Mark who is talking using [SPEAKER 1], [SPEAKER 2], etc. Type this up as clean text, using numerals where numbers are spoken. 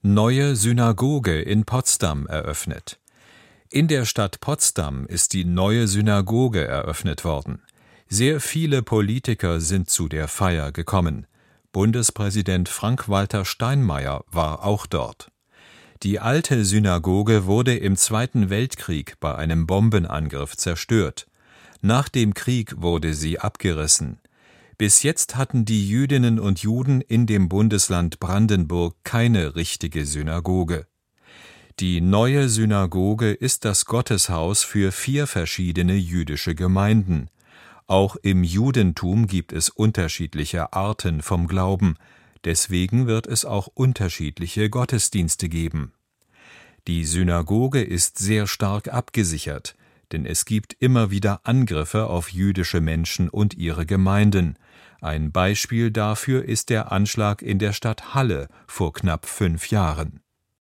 [SPEAKER 1] Neue Synagoge in Potsdam eröffnet. In der Stadt Potsdam ist die neue Synagoge eröffnet worden. Sehr viele Politiker sind zu der Feier gekommen. Bundespräsident Frank-Walter Steinmeier war auch dort. Die alte Synagoge wurde im Zweiten Weltkrieg bei einem Bombenangriff zerstört. Nach dem Krieg wurde sie abgerissen. Bis jetzt hatten die Jüdinnen und Juden in dem Bundesland Brandenburg keine richtige Synagoge. Die neue Synagoge ist das Gotteshaus für 4 verschiedene jüdische Gemeinden. Auch im Judentum gibt es unterschiedliche Arten vom Glauben, deswegen wird es auch unterschiedliche Gottesdienste geben. Die Synagoge ist sehr stark abgesichert, denn es gibt immer wieder Angriffe auf jüdische Menschen und ihre Gemeinden. Ein Beispiel dafür ist der Anschlag in der Stadt Halle vor knapp 5 Jahren.